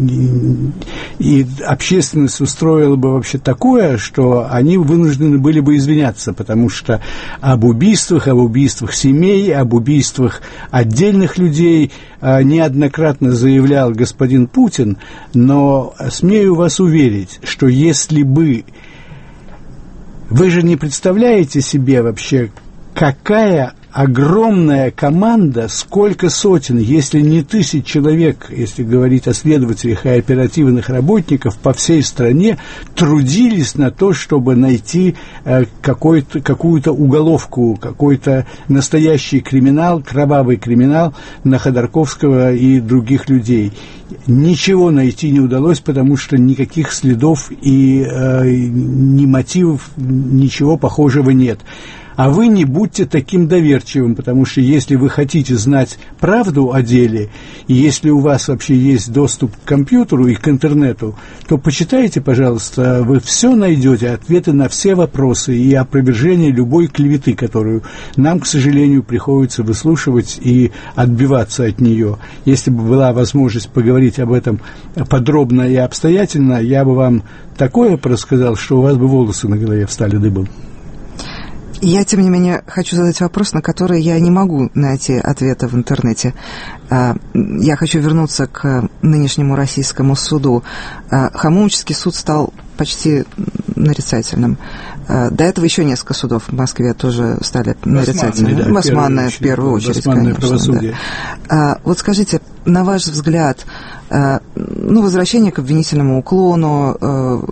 и общественность устроила бы вообще такое, что они вынуждены были бы извиняться, потому что об убийствах, об убийствах семей, об убийствах отдельных людей неоднократно заявлял господин Путин, но смею вас уверить, что если бы... Вы же не представляете себе вообще, какая огромная команда, сколько сотен, если не тысяч человек, если говорить о следователях и оперативных работников по всей стране, трудились на то, чтобы найти э, какой-то, какую-то уголовку, какой-то настоящий криминал, кровавый криминал на Ходорковского и других людей. Ничего найти не удалось, потому что никаких следов и э, ни мотивов, ничего похожего нет. А вы не будьте таким доверчивым, потому что если вы хотите знать правду о деле, и если у вас вообще есть доступ к компьютеру и к интернету, то почитайте, пожалуйста, вы все найдете, ответы на все вопросы и опровержение любой клеветы, которую нам, к сожалению, приходится выслушивать и отбиваться от нее. Если бы была возможность поговорить об этом подробно и обстоятельно, я бы вам такое рассказал, что у вас бы волосы на голове встали дыбом. Я, тем не менее, хочу задать вопрос, на который я не могу найти ответа в интернете. Я хочу вернуться к нынешнему российскому суду. Хамовнический суд стал почти нарицательным. До этого еще несколько судов в Москве тоже стали нарицать. Да, Басманное в первую очередь, Басманное конечно. Правосудие. Да. Вот скажите, на ваш взгляд, ну, возвращение к обвинительному уклону,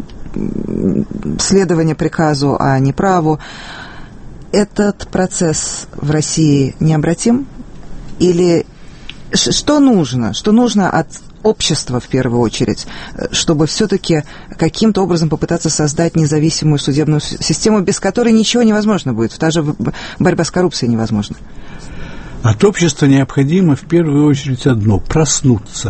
следование приказу, а не праву, этот процесс в России необратим? Или что нужно? Что нужно от общества, в первую очередь, чтобы все-таки каким-то образом попытаться создать независимую судебную систему, без которой ничего невозможно будет? Та же борьба с коррупцией невозможна. От общества необходимо в первую очередь одно – проснуться.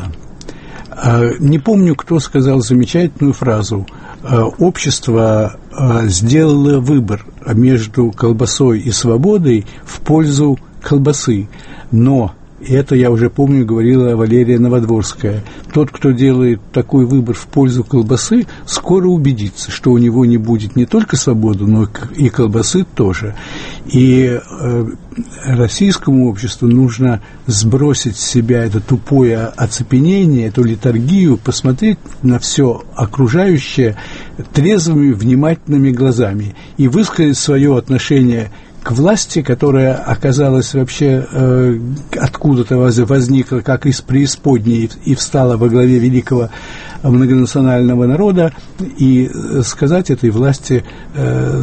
Не помню, кто сказал замечательную фразу. Общество сделало выбор между колбасой и свободой в пользу колбасы, но... И это, я уже помню, говорила Валерия Новодворская. Тот, кто делает такой выбор в пользу колбасы, скоро убедится, что у него не будет не только свободы, но и колбасы тоже. И э, российскому обществу нужно сбросить с себя это тупое оцепенение, эту литургию, посмотреть на все окружающее трезвыми, внимательными глазами и высказать свое отношение к власти, которая оказалась вообще э, откуда-то возникла, как из преисподней, и встала во главе великого многонационального народа, и сказать этой власти э,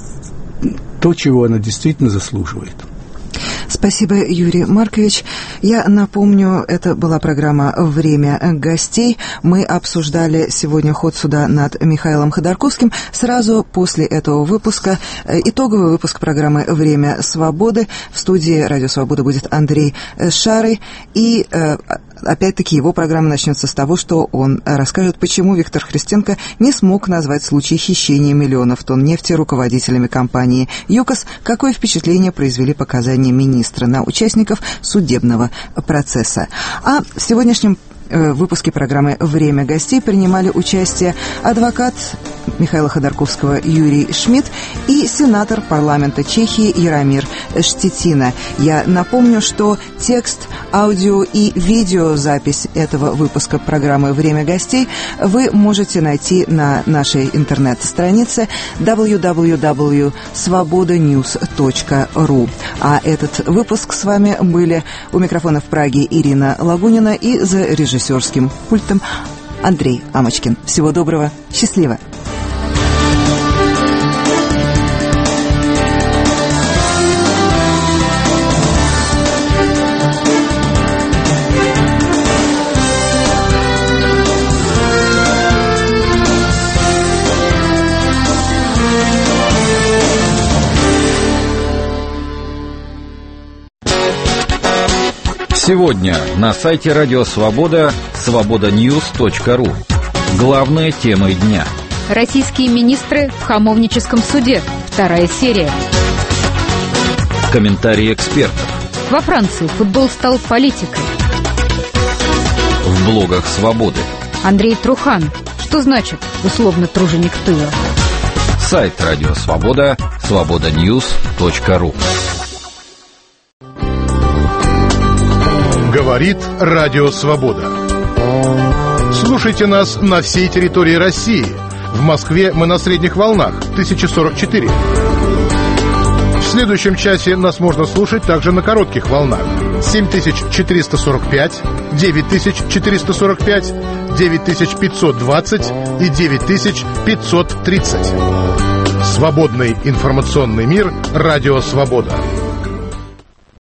то, чего она действительно заслуживает. Спасибо, Юрий Маркович. Я напомню, это была программа «Время гостей». Мы обсуждали сегодня ход суда над Михаилом Ходорковским. Сразу после этого выпуска итоговый выпуск программы «Время свободы». В студии «Радио Свобода» будет Андрей Шарый. И опять-таки его программа начнется с того, что он расскажет, почему Виктор Христенко не смог назвать случай хищения миллионов тонн нефти руководителями компании «ЮКОС», какое впечатление произвели показания министра на участников судебного процесса. А в сегодняшнем в выпуске программы «Время гостей» принимали участие адвокат Михаила Ходорковского Юрий Шмидт и сенатор парламента Чехии Яромир Штетина. Я напомню, что текст, аудио и видеозапись этого выпуска программы «Время гостей» вы можете найти на нашей интернет-странице дабл ю дабл ю дабл ю точка свобода ньюс точка ру. А этот выпуск с вами были у микрофона в Праге Ирина Лагунина и за режиссерским пультом Андрей Амочкин. Всего доброго, счастливо! Сегодня на сайте Радио Свобода свобода ньюс точка ру. Главные темы дня. Российские министры в Хамовническом суде. Вторая серия. Комментарии экспертов. Во Франции футбол стал политикой. В блогах Свободы. Андрей Трухан. Что значит условно труженик тыла? Сайт Радио Свобода свобода ньюс точка ру. Говорит Радио Свобода. Слушайте нас на всей территории России. В Москве мы на средних волнах тысяча сорок четыре. В следующем часе нас можно слушать также на коротких волнах семь тысяч четыреста сорок пять, девять тысяч четыреста сорок пять, девять тысяч пятьсот двадцать и девять тысяч пятьсот тридцать. Свободный информационный мир. Радио Свобода.